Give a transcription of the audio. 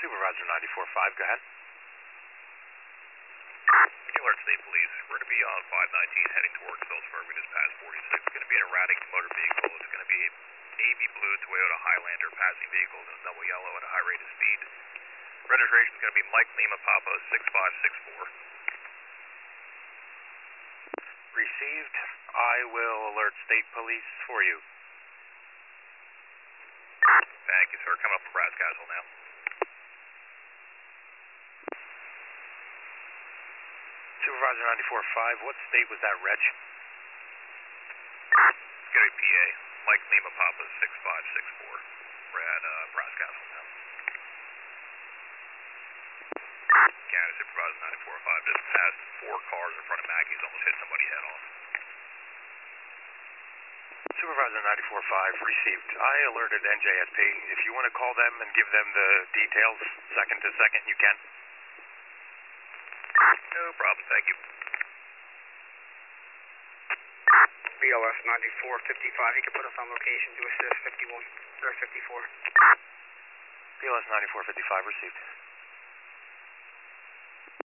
Supervisor 94.5, go ahead. Alert State Police. We're going to be on 519 heading towards Phillipsburg. We just passed 46. It's going to be an erratic motor vehicle. It's going to be a navy blue Toyota Highlander passing vehicles in double yellow at a high rate of speed. Registration is going to be Mike Lima Papa 6564. Received. I will alert State Police for you. Thank you, sir. Coming up for Brass Castle now. Supervisor 94.5, what state was that, Reg? It's going to be PA. Mike Lima Papa 6564. We're at Brass Castle now. Canada Supervisor 94.5 just passed 4 cars in front of Mackey's, almost hit somebody head on. Supervisor 94.5, received. I alerted NJSP. If you want to call them and give them the details second to second, you can. No problem, thank you. BLS 9455, you can put us on location to assist 51 or 54. BLS 94.55, received.